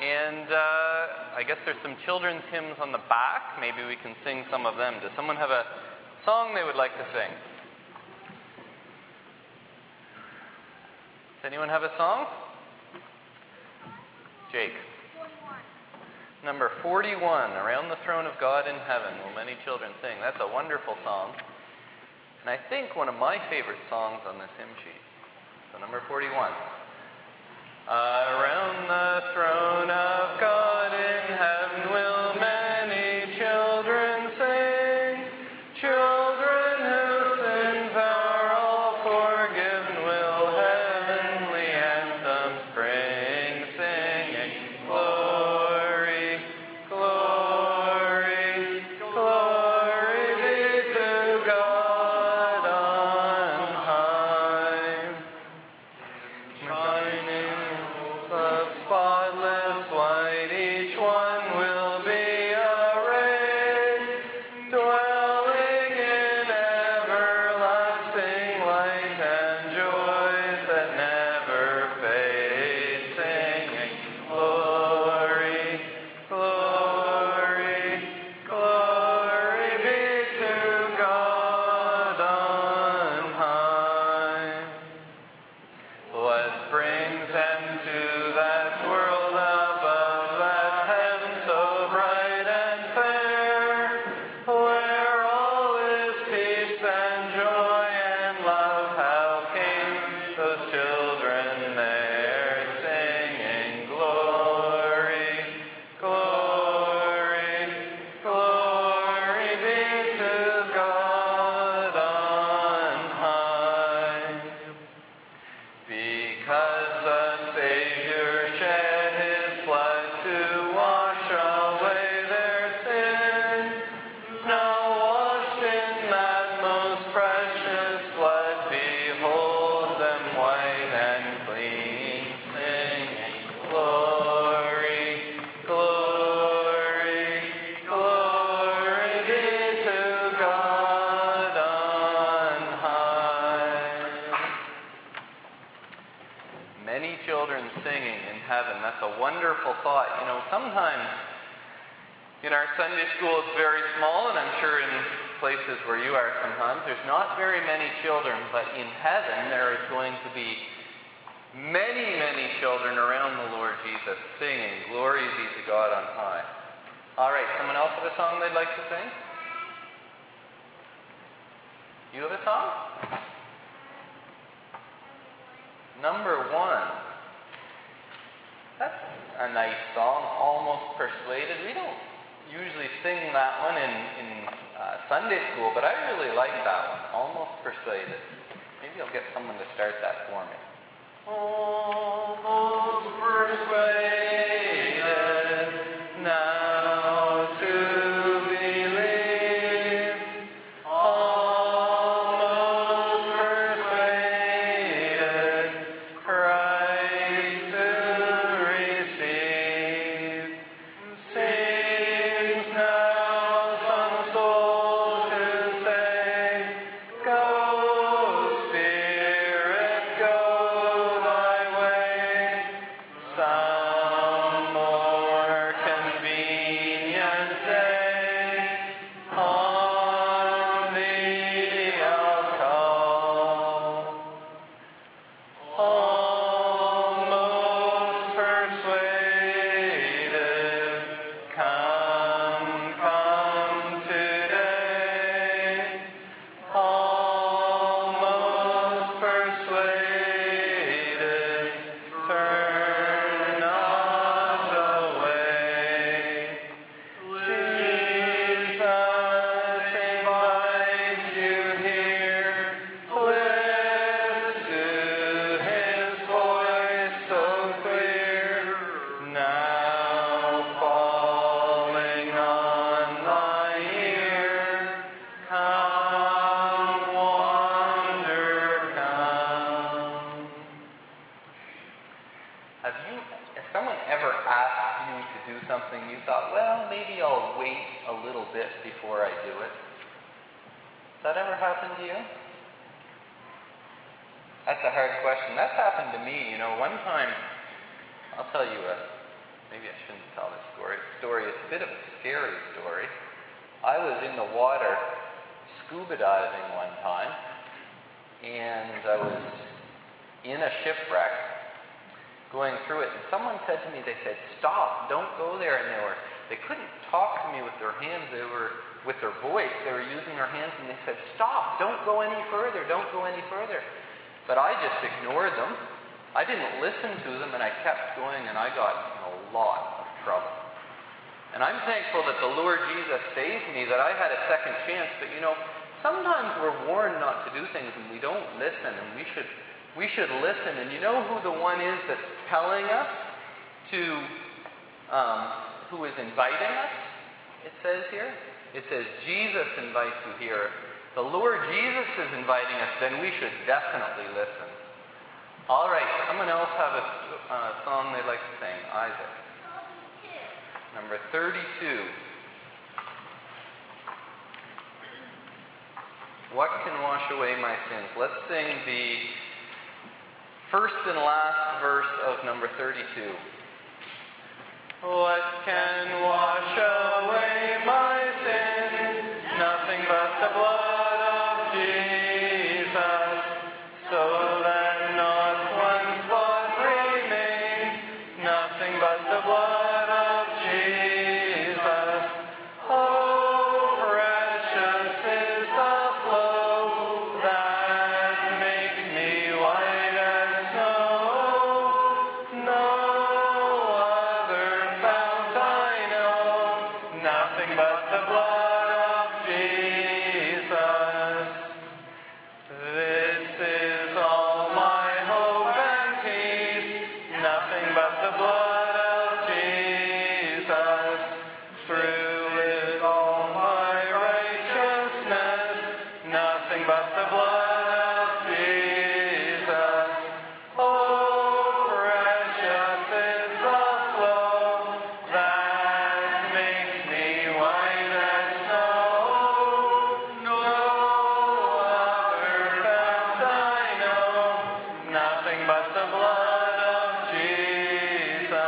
And I guess there's some children's hymns on the back. Maybe we can sing some of them. Does someone have a song they would like to sing? Does anyone have a song? Jake. 41. Number 41, Around the Throne of God in Heaven Will Many Children Sing. That's a wonderful song. And I think one of my favorite songs on this hymn sheet. So number 41. Around the throne of God in heaven will many children sing. Children whose sins are all forgiven will heavenly anthems bring, singing, glory, glory, glory be to God on high. Shining of spotless white, each one will be arrayed, dwelling in everlasting light and joys that never fade, singing, glory, glory, glory be to God on high. What brings end to that world above, that heaven so bright and fair, where all is peace and joy and love? How came those children there, singing, glory, glory, glory be to God on high. Because the Savior shed his blood to wash away their sin, now washed in that most precious blood, behold them white and clean, singing, glory, glory, glory be to God on high. Many children singing in heaven. That's a wonderful thought. You know, sometimes in our Sunday school it's very small, and I'm sure in places where you are sometimes there's not very many children, but in heaven there is going to be many, many children around the Lord Jesus singing, glory be to God on high. All right, someone else have a song they'd like to sing? You have a song? Number 1. That's a nice song, Almost Persuaded. We don't usually sing that one in Sunday school, but I really like that one, Almost Persuaded. Maybe I'll get someone to start that for me. Almost persuaded now to believe, almost persuaded Christ to receive. Seems now some soul to say, go, Spirit, go thy way. Some more convenient day, on thee I'll call. Almost persuaded, come, come today. Almost persuaded, turn not away. Jesus invites you here, list to his voice so clear, now falling on thy ear. Come, wander, come. Has someone ever asked you to do something you thought, well, maybe I'll wait a little bit before I do it? Has that ever happened to you? That's a hard question. That's happened to me. You know, one time, I'll tell you a maybe I shouldn't tell this story. It's a bit of a scary story. I was in the water scuba diving one time, and I was in a shipwreck going through it, and someone said to me, they said, "Stop, don't go there." And they couldn't talk to me with their hands, with their voice, they were using their hands, and they said, "Stop, don't go any further, don't go any further." But I just ignored them. I didn't listen to them, and I kept going, and I got in a lot of trouble. And I'm thankful that the Lord Jesus saved me, that I had a second chance. But sometimes we're warned not to do things and we don't listen, and we should listen. And you know who the one is that's telling us to, who is inviting us? It says here. It says Jesus invites you here. The Lord Jesus is inviting us, then we should definitely listen. All right, someone else have a song they'd like to sing. Isaac. Number 32. What can wash away my sins? Let's sing the first and last verse of number 32. What can wash away my sins? Nothing but the blood of Jesus. So that not one spot remains. Nothing but the blood of Jesus. Oh, precious is the flow that makes me white as snow. No other fount I know. Nothing but the blood of Jesus. This is all my hope and peace. Nothing but the blood of Jesus. Through it all my righteousness. Nothing but the blood of Jesus. Oh, precious is the flow that makes me white as snow. No other fount I know. Nothing but the blood of Jesus.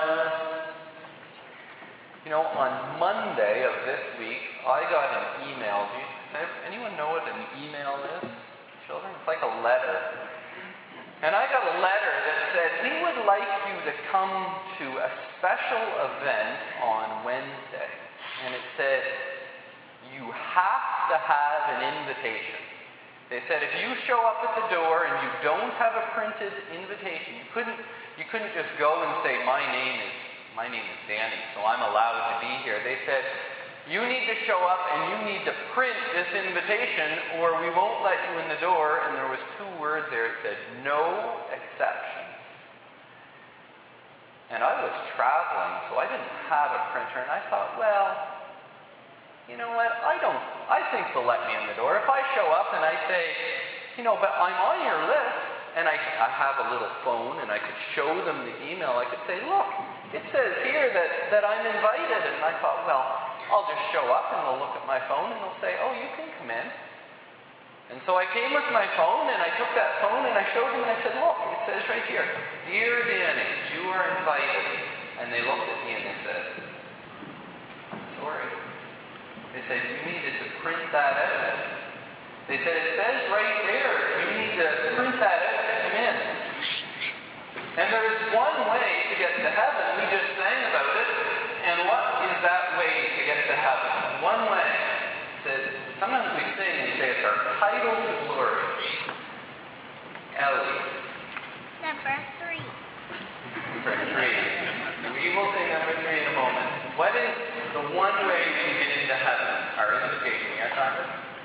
On Monday of this week, I got an email. Does anyone know what an email is, children? It's like a letter. And I got a letter that said, "We would like you to come to a special event on Wednesday." And it said, "You have to have an invitation." They said, if you show up at the door and you don't have a printed invitation, you couldn't just go and say, my name is Danny, so I'm allowed to be here. They said, you need to show up and you need to print this invitation or we won't let you in the door. And there was 2 words there. It said, no exceptions. And I was traveling, so I didn't have a printer. And I thought, well, you know what? I think they'll let me in the door. If I show up and I say, but I'm on your list, and I have a little phone and I could show them the email. I could say, look, it says here that I'm invited. And I thought, well, I'll just show up and they'll look at my phone and they'll say, oh, you can come in. And so I came with my phone and I took that phone and I showed them and I said, look, it says right here, Dear Danny, you are invited. And they looked at me and they said, I'm sorry. They said, you needed to print that out. They said, it says right there, you need to print that out to come in. And there's one way to get to heaven. We just sang about it. And what is that way to get to heaven? One way. It says, sometimes we sing and say it's our title to glory. Ellie. Number 3. Number 3. We will sing number 3 in a moment. What is the one way we can get into heaven? Our invitation. Yes, Arthur?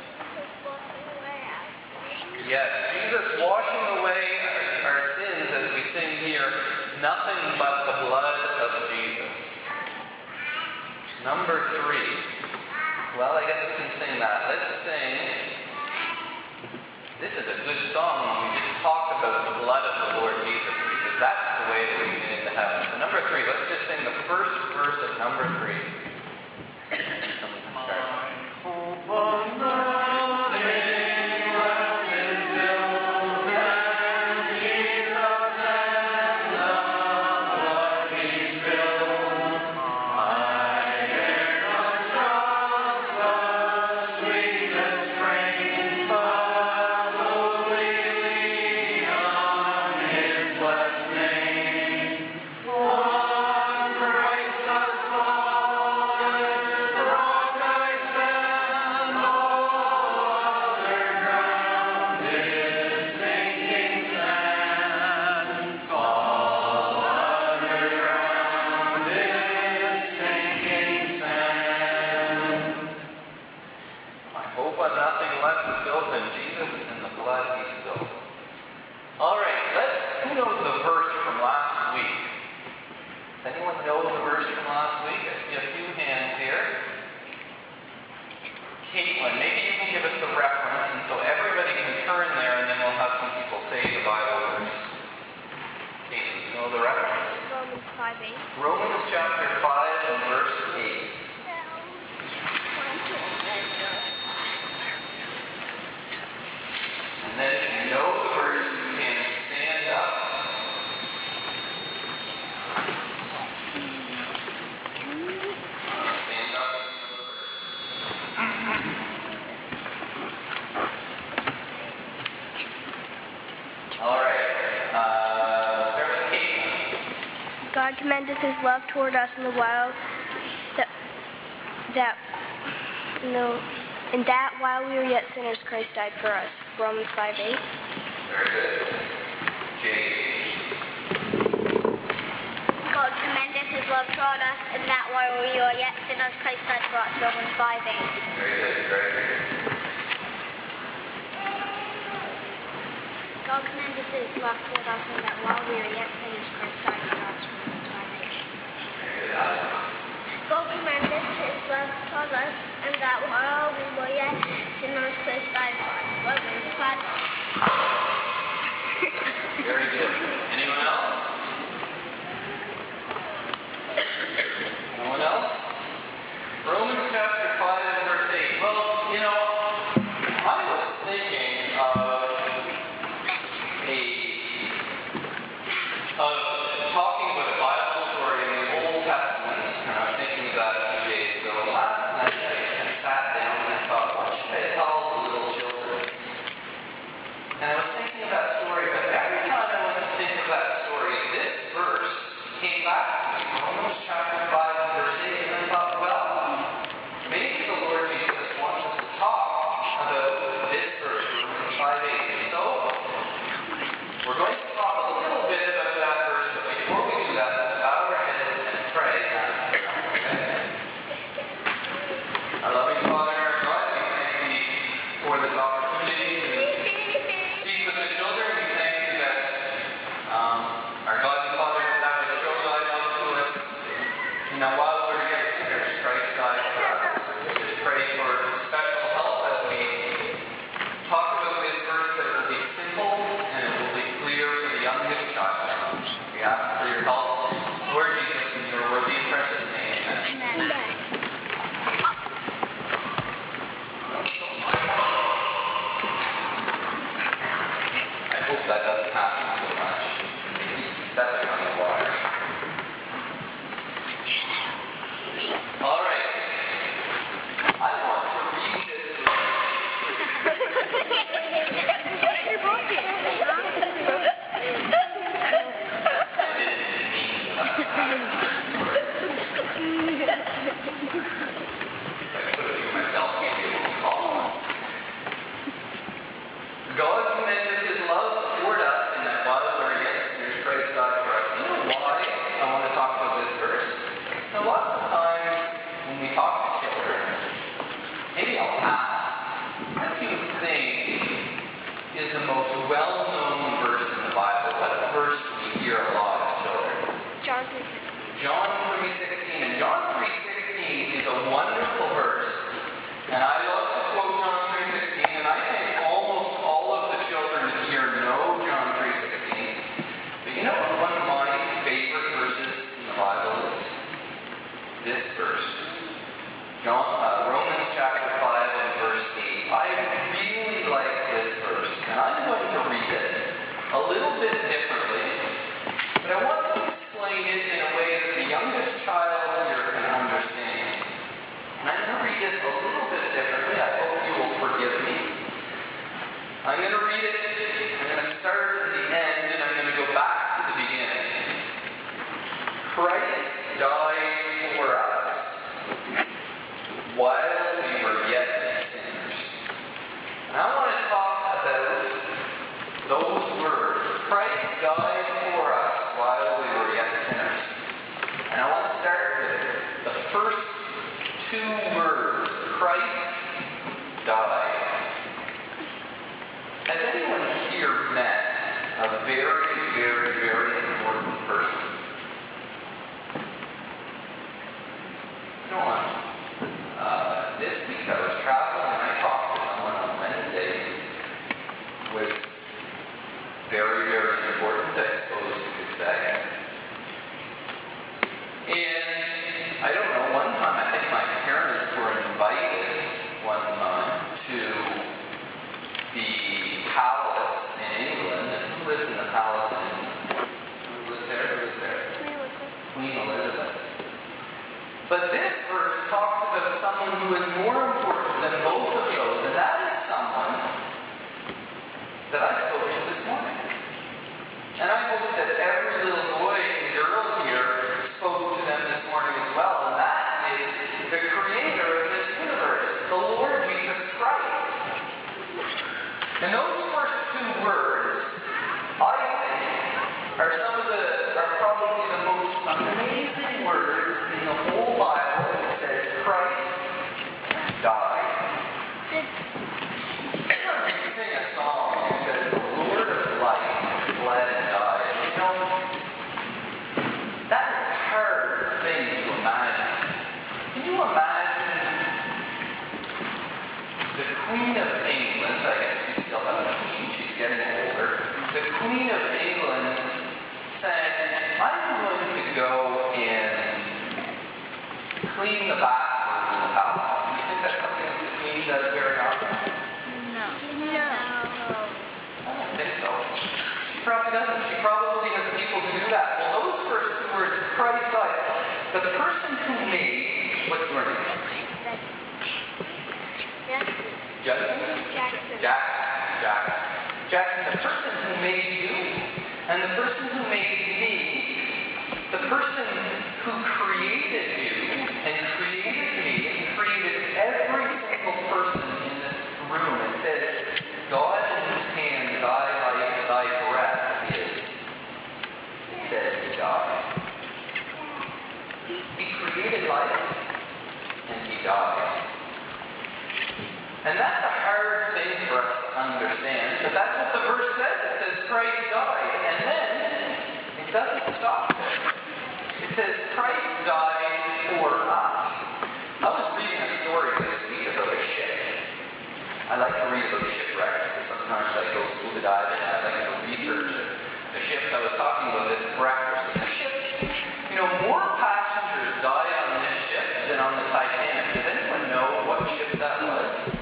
Yes, Jesus washing away our sins as we sing here, nothing but the blood of Jesus. Number 3. Well, I guess we can sing that. Let's sing. This is a good song when we just talk about the blood of the Lord Jesus, because that's the way that we can get into heaven. So number 3, let's just sing the first verse of number 3. And someone can start. Hope on nothing. Fill know the verse from last week? I see a few hands here. Caitlin, maybe you can give us the reference, and so everybody can turn there, and then we'll have some people say the Bible verse. Caitlin, you know the reference? Romans 5:8. Romans chapter 5 and verse 8. And then if you know the verse, you can stand up. Stand up and know the verse. All right. Start with Caitlin. God commendeth his love toward us in the while that while we were yet sinners, Christ died for us. Romans 5:8. Very good. Jade. God commendeth his love toward us, and that while we were yet sinners, Christ died for us. Romans 5:8. Very good. Very good. God commendeth his love toward us, and that while we were yet sinners, Christ died for us. Romans 5:8. Very good. Alex. God commendeth his love toward us, and that while we were yet sinners, Christ died for us. Romans 5:8. Very good. Anyone else? No one else? Romans chapter 5 and verse 8. Well, you know, I was thinking of talking about a Bible story in the Old Testament, and I was thinking of that a few days ago. Last night I kind of sat down and I thought, what should I tell the little children? And I was thinking of that story, but every time I went to think of that story, this verse came back to me, Romans chapter 5 and verse 8, and I thought, well, maybe the Lord Jesus wants us to talk about this verse, Romans 5:8. And so, we're going to talk a little bit about that verse, but before we do that, let's bow our heads and pray. Okay? Our loving Father and our God, we thank Thee for this opportunity to speak with the children. We thank Thee that our God and Father, that Thou hast shown Thy love to us. And now while we're yet sinners, Christ died for us. We just pray for special help as we talk about this verse, that it will be simple and it will be clear for the youngest child. We ask for your help, Lord Jesus, in your worthy and precious name. Amen. I hope that doesn't happen so much. At least stepping on the water. All right. I want to read this God commendeth his love toward us, and that while we were yet sinners, Christ died for us. You know why I want to talk about this verse? Now, lots of times when we talk to children, maybe I'll ask, what do you think is the most well-known verse in the Bible? What verse do we hear a lot as children? John 3:16. John 3:16. And John 3:16 is a wonderful verse. And I love to quote John 3:16, and I think almost all of the children here know John 3:16. But you know what one of my favorite verses in the Bible is? This verse. Romans chapter 5 and verse 8. I really like this verse, and I'm going to read it a little bit differently, but I want to explain it in a way that the youngest child here can understand. And I'm going to read it a little bit differently. I hope you will forgive me. I'm going to read it, I'm going to start at the end, and I'm going to go back to the beginning. Christ died for us while we were yet sinners. And I want to talk about those words. Christ died for us while we were yet sinners. And I want to start with the first two words. Christ died. Has anyone here met a very, very, very important person? This week I was traveling and I talked to someone on Wednesday who was very, very important, I suppose you could say. And I don't know, one time I think my parents were invited one time to the palace in England. And who lives in the palace in England? Who lives there? Who lives there? Queen Elizabeth. But this verse talks about someone who is more important than both of those, and that is someone that I spoke to this morning. And I hope that every little boy and girl here spoke to them this morning as well, and that is the creator of this universe, the Lord Jesus Christ. And those first two words, I think, are probably the most amazing words in the whole Bible. It says Christ died. We sing a song that says the Lord of light bled and died. You know, that is a hard thing to imagine. Can you imagine the Queen of England? I guess we still have a queen, she's getting older. The Queen of England saying, I'm going to go and clean the bathroom in the palace. Do you think that's something that the Queen does very often? No. I don't think so. She probably doesn't. She probably has people who do that. Well, those first two words, Christ died. The person who made, what's your name? Jackson, the person who made you, and the person who made me, the person who created you, and created me, and created every single person in this room. It says, God in whose hand thy breath is. It says he died. He created life, and he died. And that's a hard thing for us to understand, but that's what the verse says. It says Christ died, and then it doesn't stop there. It says Christ died for us. I was reading a story this week about a ship. I like to read about shipwrecks because sometimes I go scuba diving and I like to research the ships. I was talking about this at breakfast. The ship, more passengers died on this ship than on the Titanic. Does anyone know what ship that was?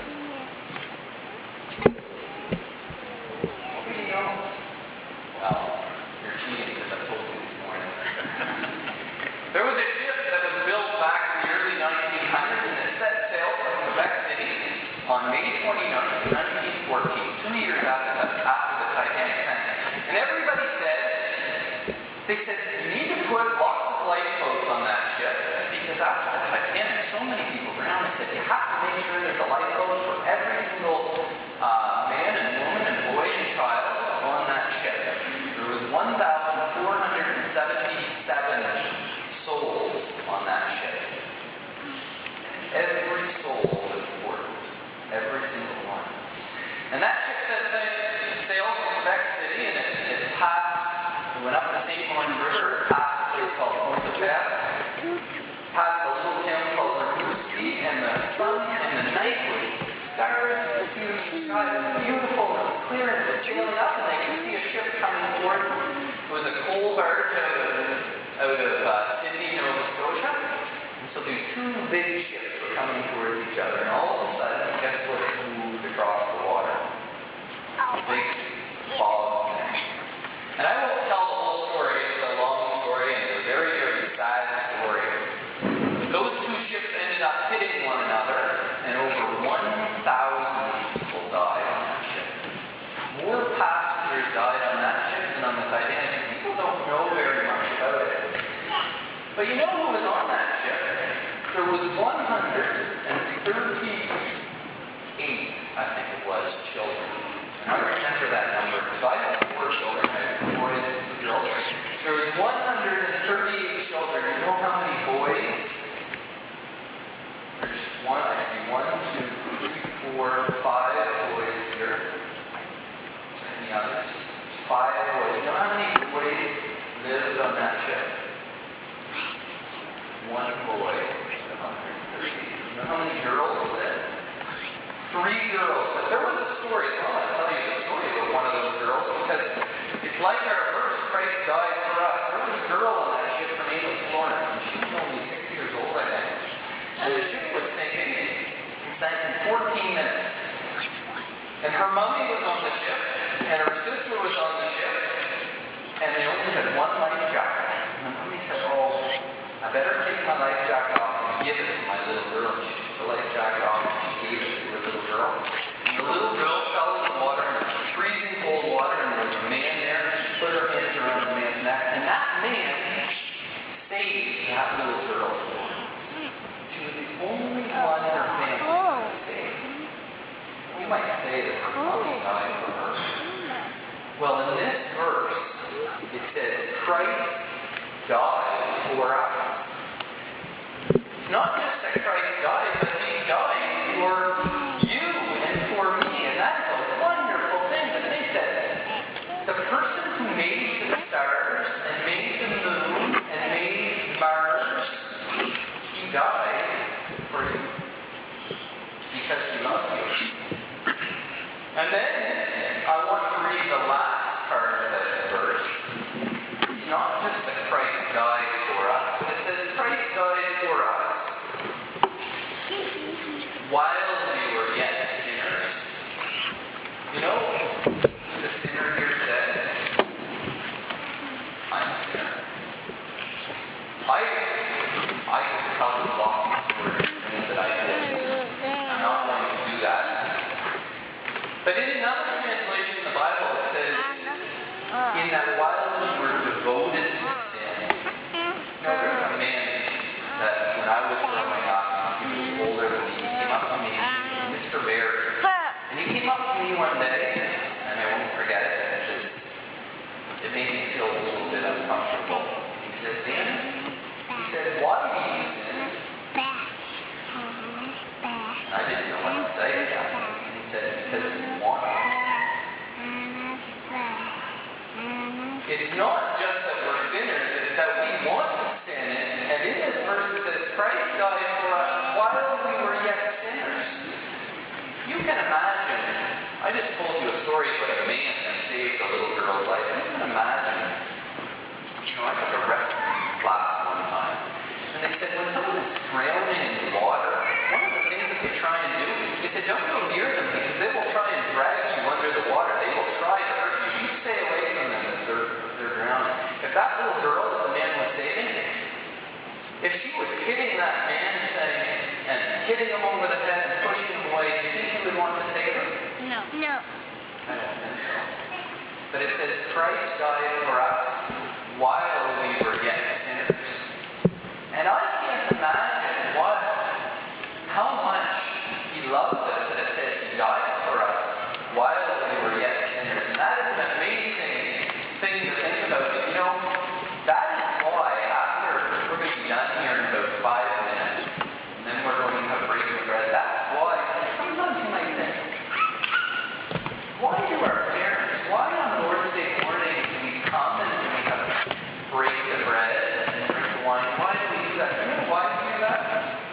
Nobody knows. Well, you're cheating because I told you this morning. There was a ship that was built back in the early 1900s and it set sail from Quebec City on May 29th, 1914, 2 years after the Titanic sank. And everybody said, you need to put lots of lifeboats on that ship because after the Titanic, so many people drowned. They said, you have to make sure there's a lifeboat for every single man and woman and boy and child on that ship. There was 1,477 souls on that ship. Every soul was important. Every single one. And that ship set sail from Quebec City and it went up the St. Lawrence River, it passed a place called Pointe-aux-Trembles, passed a little town called Rimouski, and the sun and the night was stars, you could see the sky, it was beautiful, it was clear, and it was sailing up, and they could see a ship coming toward them. It was a coal barge out of Sydney, Nova Scotia. And so these two big ships were coming towards each other, and all of a sudden, guess what moved across the water? Big fog thing. And I won't tell the whole story, it's a long story, and it's a very, very sad story. Those two ships ended up hitting one another, and over 1,000 people died on that ship. More passengers died on that ship than on the Titanic. People don't know very much about it. But you know who was on that ship? There was 138, I think it was, children. I remember that number because I have 4 children. I have 4 children. There was 138 children. You know how many boys? There's I see 1, 2, 3, 4, 5 boys here. Any others? 5 boys. You know how many boys lived on that ship? 1 boy lived on 130. You know how many girls was there? 3 girls. But there was a story, so I want to tell you the story about one of those girls, because it's like our verse, Christ died for us. There was a girl on that ship, her name was Florence, and she was only 6 years old, I think. And the ship was sinking. It sank in 14 minutes. And her mommy was on the ship, and her sister was on the ship, and they only had one life jacket. And the mommy said, "Oh, I better take my life jacket off and give it to my little girl." And she took the life jacket off and she gave it to her little girl. And the little girl fell in the water, and it was freezing cold water, and there was a man there, and she put her hands around the man's neck, and that man saved that little girl. She was the only one in her family that saved. You might say that her mommy died for her. Well, in this verse, it says, Christ died for us. It's not just that Christ died, but he died for you and for me. And that is a wonderful thing to think that the person who made the stars and made the moon and made Mars, he died for you because he loves you. And then I want to read the last part of this verse. It's not just that Christ died for us, but it says Christ died for us while we were yet sinners. You know, who's a sinner here today? I'm a sinner. I could probably walk you through things that I did. I'm not going to do that. But in another translation of the Bible, it says, in that while we were devoted to sin. Now, there's a man that when I was growing up, he was older than me, he came up to me, Mr. Barry. And he came up to me one day, and I won't forget it, because it made me feel a little bit uncomfortable. He said, "Dan," he said, "why do you sin?" And I didn't know what to say to that. He said, "because you want to sin." It's not just that we're sinners, it's that we want to sin. And in this verse it says, Christ died for us while we were yet sinners. You can imagine, I just told you a story about a man that saved a little girl's life. You can imagine, I took a rescue class one time, and they said when someone is drowning in water, one of the things that they try and do, they said don't go near them because they will try and drag you under the water. They will try to hurt you. You stay away from them as they're drowning. If that little girl that the man was saving, if she was hitting that man and hitting him over the head and pushing him away, do you think he would want to save her? No. I don't think so. But it says Christ died for us while we were yet sinners. And I can't imagine how much he loved us that it says he died for us while we were yet sinners. And that is an amazing thing to think about. You know, that is why after we're going to be done here in about 5 minutes, and then we're going to have breaking bread. That's why sometimes you might think, why do our parents, why on Lord's Day morning do we come and we have break the bread and drink the wine? Why do we do that? Do you know why we do that?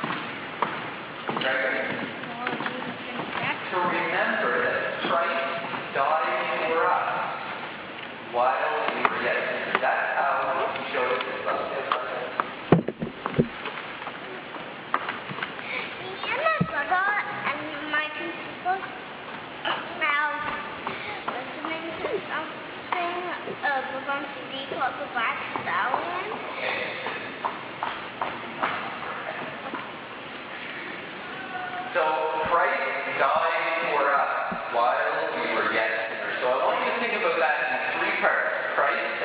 To remember that Christ died for us while we were yet sinners. That's how he showed us his love. I forgot, and my people now listening to something on CD called The Black Stallion. So Christ died for us while we were yet sinners. So I want you to think about that in 3 parts. Christ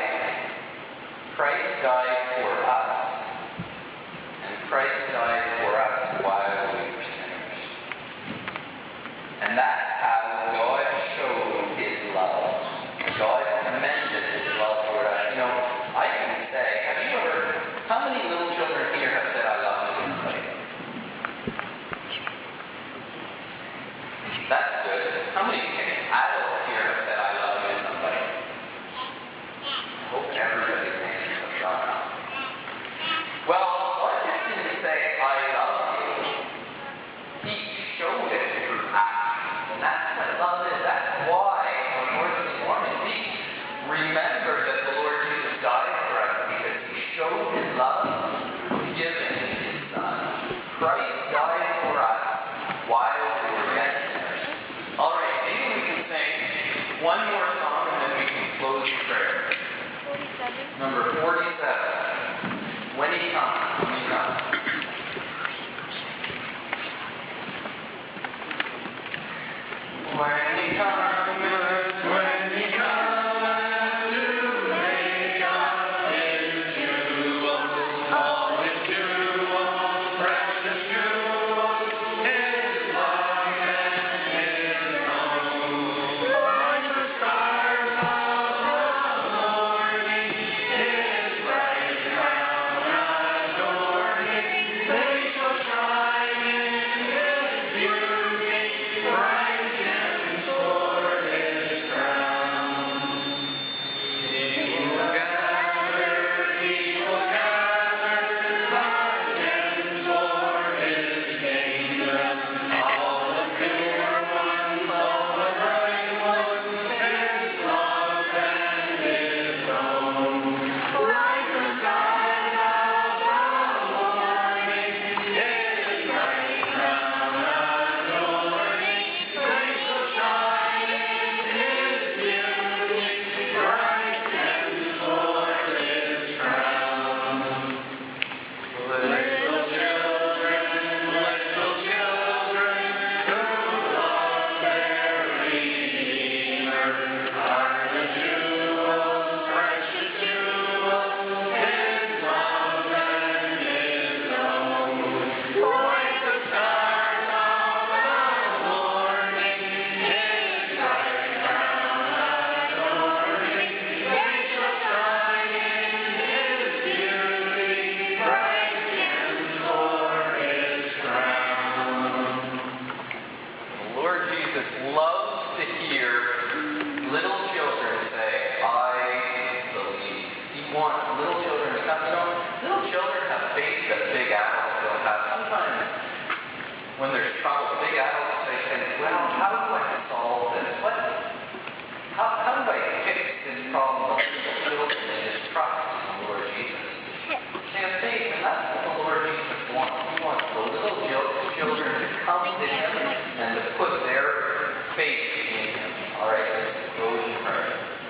died for us, and Christ died for us while we were sinners. And that's how God showed his love. God commended his love toward us. You know, I can say, how many little children here have said, "I love you" to somebody? he comes, when he comes. When he cometh, when he cometh to make us his jewels, all his jewels, precious jewels, his love and his own. Like the stars of the morning, his bright crown adorning, they shall shine in his beauty, bright gems for his crown. He will gather the gems for his kingdom, all the pure ones, all the bright ones, his love and his own. Like the stars of the morning, his bright crown adorning, they shall shine in his beauty, bright gems for his crown. Little children who love their Redeemer are the jewels, precious jewels, his love and his own. Like the stars of the morning, his bright crown adorning, they shall shine in his beauty, bright gems for his crown. The Lord Jesus loves to hear little children say, I believe. He wants little children to come. Little children have faith that big adults don't have. Sometimes when there's trouble, big adults, they think, well, how do I solve this? How do I fix this problem? But little children, they just trust in the Lord Jesus. They have faith, and that's what the Lord Jesus wants. He wants the little children to come to him and to put their faith in him. All right, let's close in prayer.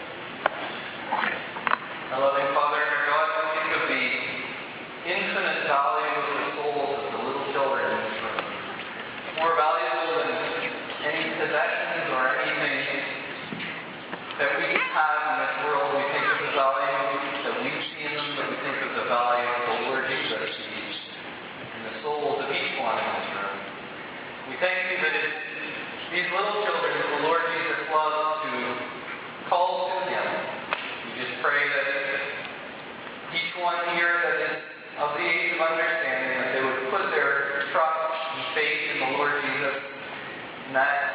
Our loving Father and our God, we think of the infinite value of the souls of the little children in this room. More valuable than any possessions or anything that we have in this world. We think of the value that we see in them, but we think of the value of the Lord Jesus sees in the souls of each one in this room. We thank you that it's these little children that the Lord Jesus loves to call to him. We just pray that each one here that is of the age of understanding, that they would put their trust and faith in the Lord Jesus, and that